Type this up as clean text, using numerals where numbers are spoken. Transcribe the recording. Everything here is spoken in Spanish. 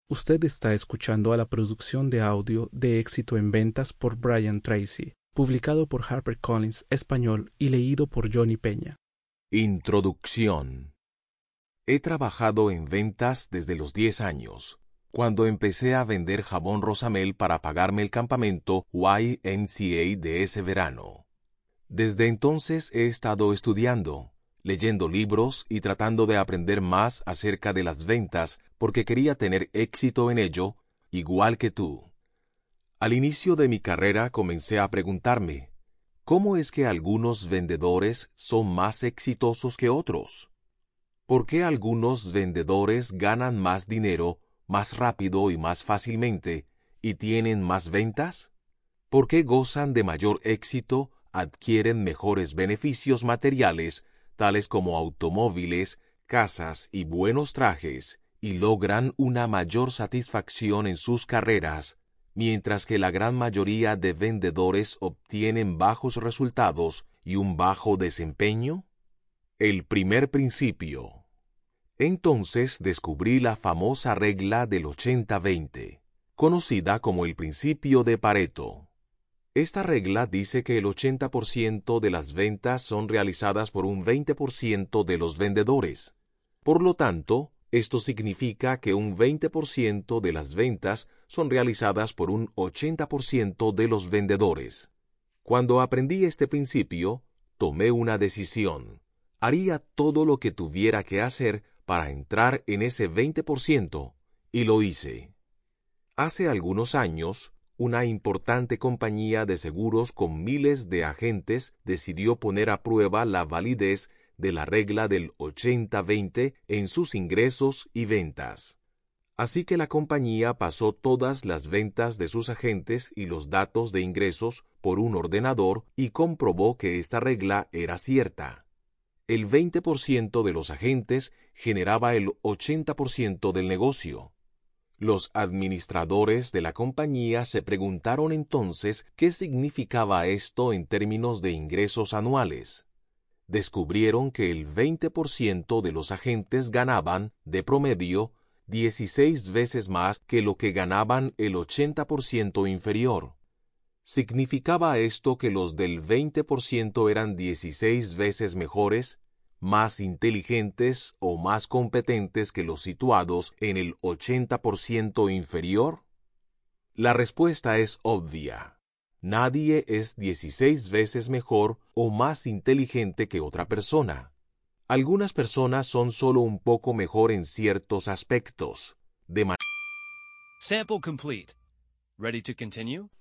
Usted está escuchando a la producción de audio de Éxito en Ventas por Brian Tracy, publicado por HarperCollins Español y leído por Johnny Peña. Introducción. He trabajado en ventas desde los 10 años, cuando empecé a vender jabón Rosamel para pagarme el campamento YMCA de ese verano. Desde entonces he estado estudiando, leyendo libros y tratando de aprender más acerca de las ventas porque quería tener éxito en ello, igual que tú. Al inicio de mi carrera comencé a preguntarme, ¿cómo es que algunos vendedores son más exitosos que otros? ¿Por qué algunos vendedores ganan más dinero más rápido y más fácilmente y tienen más ventas? ¿Por qué gozan de mayor éxito, adquieren mejores beneficios materiales, tales como automóviles, casas y buenos trajes, y logran una mayor satisfacción en sus carreras, mientras que la gran mayoría de vendedores obtienen bajos resultados y un bajo desempeño? El primer principio. Entonces descubrí la famosa regla del 80-20, conocida como el principio de Pareto. Esta regla dice que el 80% de las ventas son realizadas por un 20% de los vendedores. Por lo tanto, esto significa que un 20% de las ventas son realizadas por un 80% de los vendedores. Cuando aprendí este principio, tomé una decisión. Haría todo lo que tuviera que hacer para entrar en ese 20%, y lo hice. Hace algunos años, una importante compañía de seguros con miles de agentes decidió poner a prueba la validez de la regla del 80-20 en sus ingresos y ventas. Así que la compañía pasó todas las ventas de sus agentes y los datos de ingresos por un ordenador y comprobó que esta regla era cierta. El 20% de los agentes generaba el 80% del negocio. Los administradores de la compañía se preguntaron entonces qué significaba esto en términos de ingresos anuales. Descubrieron que el 20% de los agentes ganaban, de promedio, 16 veces más que lo que ganaban el 80% inferior. ¿Significaba esto que los del 20% eran 16 veces mejores, más inteligentes o más competentes que los situados en el 80% inferior? La respuesta es obvia. Nadie es 16 veces mejor o más inteligente que otra persona. Algunas personas son solo un poco mejor en ciertos aspectos. Sample complete. Ready to continue?